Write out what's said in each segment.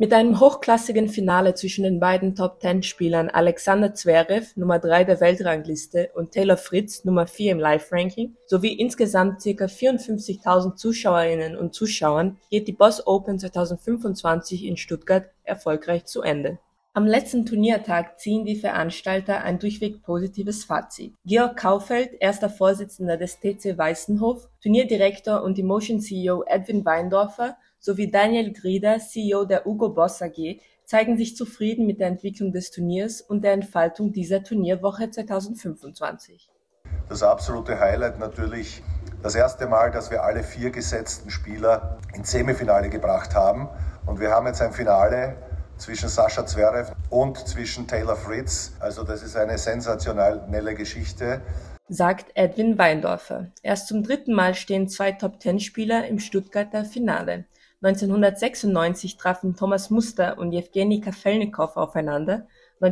Mit einem hochklassigen Finale zwischen den beiden Top-10-Spielern Alexander Zverev, Nummer 3 der Weltrangliste, und Taylor Fritz, Nummer 4 im Live-Ranking, sowie insgesamt ca. 54.000 Zuschauerinnen und Zuschauern geht die Boss Open 2025 in Stuttgart erfolgreich zu Ende. Am letzten Turniertag ziehen die Veranstalter ein durchweg positives Fazit. Georg Kaufeld, erster Vorsitzender des TC Weißenhof, Turnierdirektor und Emotion-CEO Edwin Weindorfer sowie Daniel Grieder, CEO der Hugo Boss AG, zeigen sich zufrieden mit der Entwicklung des Turniers und der Entfaltung dieser Turnierwoche 2025. Das absolute Highlight natürlich das erste Mal, dass wir alle 4 gesetzten Spieler ins Semifinale gebracht haben. Und wir haben jetzt ein Finale zwischen Sascha Zverev und zwischen Taylor Fritz. Also das ist eine sensationelle Geschichte, sagt Edwin Weindorfer. Erst zum 3. Mal stehen 2 Top-10-Spieler im Stuttgarter Finale. 1996 trafen Thomas Muster und Jewgeni Kafelnikow aufeinander,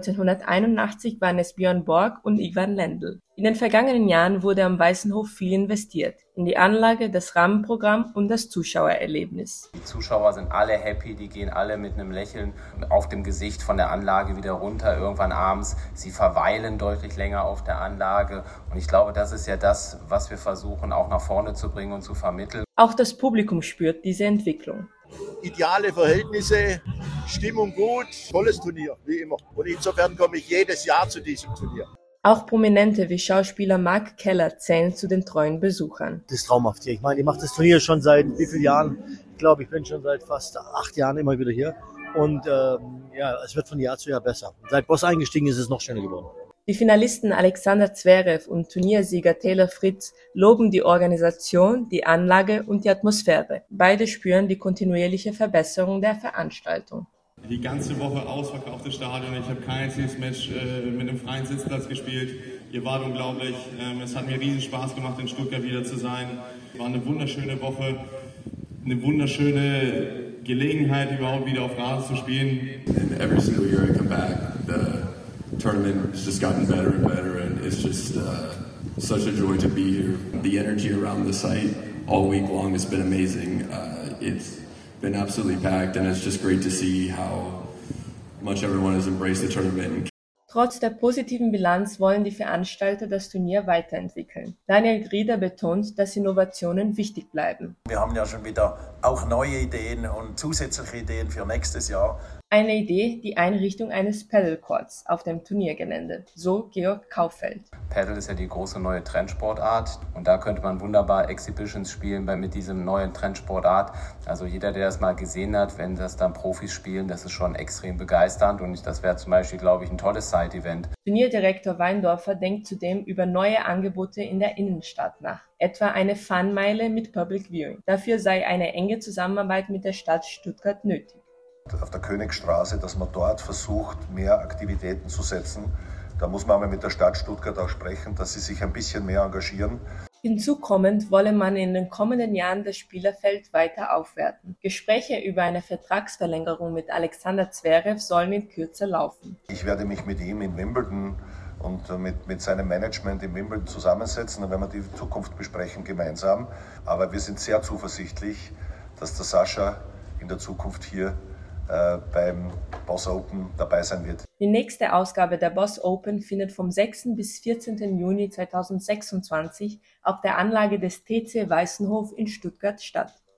1981 waren es Björn Borg und Ivan Lendl. In den vergangenen Jahren wurde am Weißenhof viel investiert, in die Anlage, das Rahmenprogramm und das Zuschauererlebnis. Die Zuschauer sind alle happy, die gehen alle mit einem Lächeln auf dem Gesicht von der Anlage wieder runter, irgendwann abends. Sie verweilen deutlich länger auf der Anlage und ich glaube, das ist ja das, was wir versuchen auch nach vorne zu bringen und zu vermitteln. Auch das Publikum spürt diese Entwicklung. Ideale Verhältnisse, Stimmung gut, tolles Turnier, wie immer. Und insofern komme ich jedes Jahr zu diesem Turnier. Auch Prominente wie Schauspieler Mark Keller zählen zu den treuen Besuchern. Das ist traumhaft hier. Ich meine, ich mache das Turnier schon seit wie vielen Jahren? Ich glaube, ich bin schon seit fast 8 Jahren immer wieder hier. Und es wird von Jahr zu Jahr besser. Seit Boss eingestiegen ist es noch schöner geworden. Die Finalisten Alexander Zverev und Turniersieger Taylor Fritz loben die Organisation, die Anlage und die Atmosphäre. Beide spüren die kontinuierliche Verbesserung der Veranstaltung. Die ganze Woche ausverkauftes Stadion. Ich habe kein einziges Match mit einem freien Sitzplatz gespielt. Ihr wart unglaublich. Es hat mir riesen Spaß gemacht, in Stuttgart wieder zu sein. War eine wunderschöne Woche, eine wunderschöne Gelegenheit, überhaupt wieder auf Rasen zu spielen. And every single year I come back, the tournament has just gotten better and better, and it's just such a joy to be here. The energy around the site all week long has been amazing. It's been absolutely packed, and it's just great to see how much everyone has embraced the tournament. Trotz der positiven Bilanz wollen die Veranstalter das Turnier weiterentwickeln. Daniel Grieder betont, dass Innovationen wichtig bleiben. Wir haben ja schon wieder auch neue Ideen und zusätzliche Ideen für nächstes Jahr. Eine Idee, die Einrichtung eines Paddle-Courts auf dem Turniergelände, so Georg Kaufeld. Paddle ist ja die große neue Trendsportart und da könnte man wunderbar Exhibitions spielen mit diesem neuen Trendsportart. Also jeder, der das mal gesehen hat, wenn das dann Profis spielen, das ist schon extrem begeisternd und das wäre zum Beispiel, glaube ich, ein tolles Side-Event. Turnierdirektor Weindorfer denkt zudem über neue Angebote in der Innenstadt nach, etwa eine Fun-Meile mit Public Viewing. Dafür sei eine enge Zusammenarbeit mit der Stadt Stuttgart nötig. Auf der Königstraße, dass man dort versucht, mehr Aktivitäten zu setzen. Da muss man einmal mit der Stadt Stuttgart auch sprechen, dass sie sich ein bisschen mehr engagieren. Hinzu kommend wolle man in den kommenden Jahren das Spielerfeld weiter aufwerten. Gespräche über eine Vertragsverlängerung mit Alexander Zverev sollen in Kürze laufen. Ich werde mich mit ihm in Wimbledon und mit seinem Management in Wimbledon zusammensetzen, dann werden wir die Zukunft besprechen gemeinsam. Aber wir sind sehr zuversichtlich, dass der Sascha in der Zukunft hier beim Boss Open dabei sein wird. Die nächste Ausgabe der Boss Open findet vom 6. bis 14. Juni 2026 auf der Anlage des TC Weißenhof in Stuttgart statt.